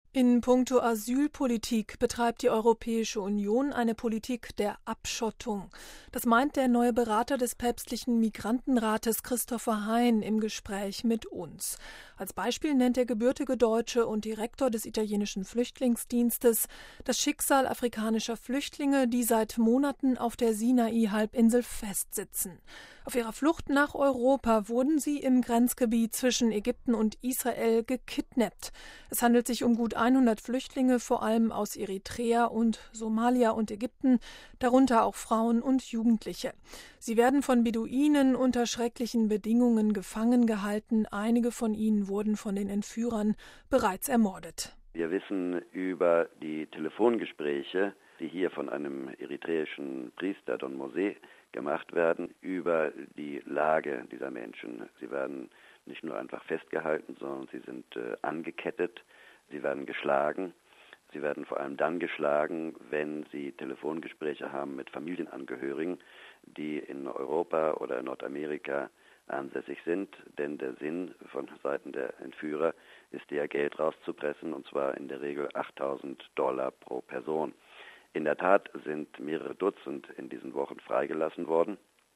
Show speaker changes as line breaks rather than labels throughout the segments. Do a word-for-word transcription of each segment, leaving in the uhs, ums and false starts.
In puncto Asylpolitik betreibt die Europäische Union eine Politik der Abschottung. Das meint der neue Berater des päpstlichen Migrantenrates Christopher Hein im Gespräch mit uns. Als Beispiel nennt der gebürtige Deutsche und Direktor des italienischen Flüchtlingsdienstes das Schicksal afrikanischer Flüchtlinge, die seit Monaten auf der Sinai-Halbinsel festsitzen. Auf ihrer Flucht nach Europa wurden sie im Grenzgebiet zwischen Ägypten und Israel gekidnappt. Es handelt sich um gut hundert Flüchtlinge, vor allem aus Eritrea und Somalia und Ägypten, darunter auch Frauen und Jugendliche. Sie werden von Beduinen unter schrecklichen Bedingungen gefangen gehalten. Einige von ihnen wurden von den Entführern bereits ermordet.
Wir wissen über die Telefongespräche, die hier von einem eritreischen Priester, Don Mose, gemacht werden, über die Lage dieser Menschen. Sie werden nicht nur einfach festgehalten, sondern sie sind äh, angekettet. Sie werden geschlagen. Sie werden vor allem dann geschlagen, wenn sie Telefongespräche haben mit Familienangehörigen, die in Europa oder in Nordamerika ansässig sind. Denn der Sinn von Seiten der Entführer ist ja, Geld rauszupressen, und zwar in der Regel achttausend Dollar pro Person. In der Tat sind mehrere Dutzend in diesen Wochen freigelassen worden,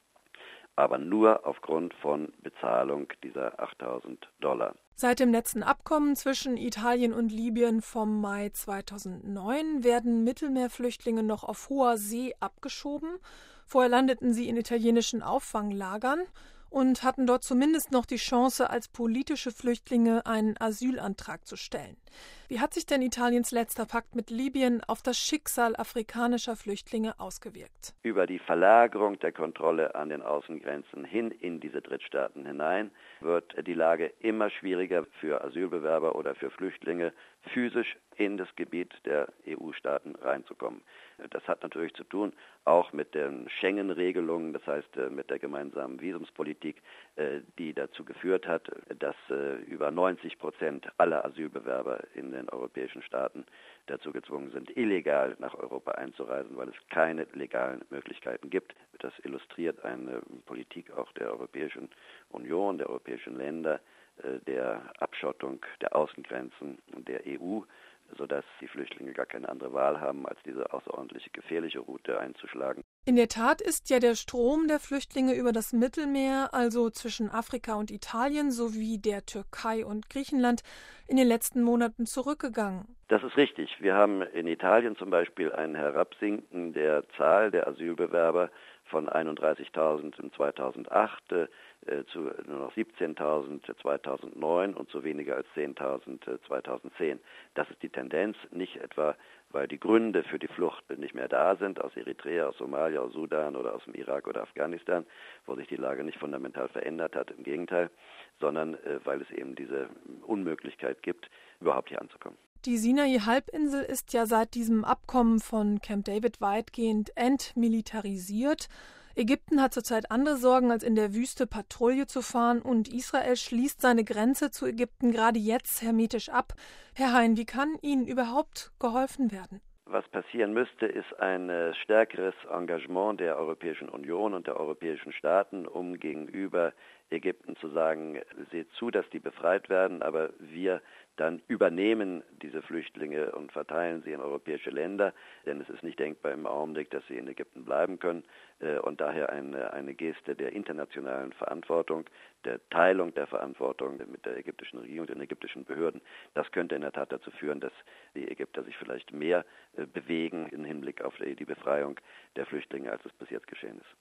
aber nur aufgrund von Bezahlung dieser achttausend Dollar.
Seit dem letzten Abkommen zwischen Italien und Libyen vom Mai zweitausendneun werden Mittelmeerflüchtlinge noch auf hoher See abgeschoben. Vorher landeten sie in italienischen Auffanglagern und hatten dort zumindest noch die Chance, als politische Flüchtlinge einen Asylantrag zu stellen. Wie hat sich denn Italiens letzter Pakt mit Libyen auf das Schicksal afrikanischer Flüchtlinge ausgewirkt?
Über die Verlagerung der Kontrolle an den Außengrenzen hin in diese Drittstaaten hinein wird die Lage immer schwieriger für Asylbewerber oder für Flüchtlinge, physisch in das Gebiet der E U-Staaten reinzukommen. Das hat natürlich zu tun auch mit den Schengen-Regelungen, das heißt mit der gemeinsamen Visumspolitik, die dazu geführt hat, dass über neunzig Prozent aller Asylbewerber in den europäischen Staaten dazu gezwungen sind, illegal nach Europa einzureisen, weil es keine legalen Möglichkeiten gibt. Das illustriert eine Politik auch der Europäischen Union, der europäischen Länder, der Abschottung der Außengrenzen der E U, sodass die Flüchtlinge gar keine andere Wahl haben, als diese außerordentlich gefährliche Route einzuschlagen.
In der Tat ist ja der Strom der Flüchtlinge über das Mittelmeer, also zwischen Afrika und Italien sowie der Türkei und Griechenland, in den letzten Monaten zurückgegangen.
Das ist richtig. Wir haben in Italien zum Beispiel ein Herabsinken der Zahl der Asylbewerber von einunddreißigtausend im zweitausendacht äh, zu nur noch siebzehntausend zweitausendneun und zu weniger als zehntausend zweitausendzehn. Das ist die Tendenz, nicht etwa, weil die Gründe für die Flucht nicht mehr da sind, aus Eritrea, aus Somalia, aus Sudan oder aus dem Irak oder Afghanistan, wo sich die Lage nicht fundamental verändert hat, im Gegenteil, sondern äh, weil es eben diese Unmöglichkeit gibt, überhaupt hier anzukommen.
Die Sinai-Halbinsel ist ja seit diesem Abkommen von Camp David weitgehend entmilitarisiert. Ägypten hat zurzeit andere Sorgen, als in der Wüste Patrouille zu fahren, und Israel schließt seine Grenze zu Ägypten gerade jetzt hermetisch ab. Herr Hein, wie kann Ihnen überhaupt geholfen werden?
Was passieren müsste, ist ein äh, stärkeres Engagement der Europäischen Union und der europäischen Staaten, um gegenüber Ägypten zu sagen, seht zu, dass die befreit werden, aber wir dann übernehmen diese Flüchtlinge und verteilen sie in europäische Länder, denn es ist nicht denkbar im Augenblick, dass sie in Ägypten bleiben können, äh, und daher eine, eine Geste der internationalen Verantwortung, der Teilung der Verantwortung mit der ägyptischen Regierung, den ägyptischen Behörden. Das könnte in der Tat dazu führen, dass die Ägypter sich vielleicht mehr äh, bewegen im Hinblick auf die, die Befreiung der Flüchtlinge, als es bis jetzt geschehen ist.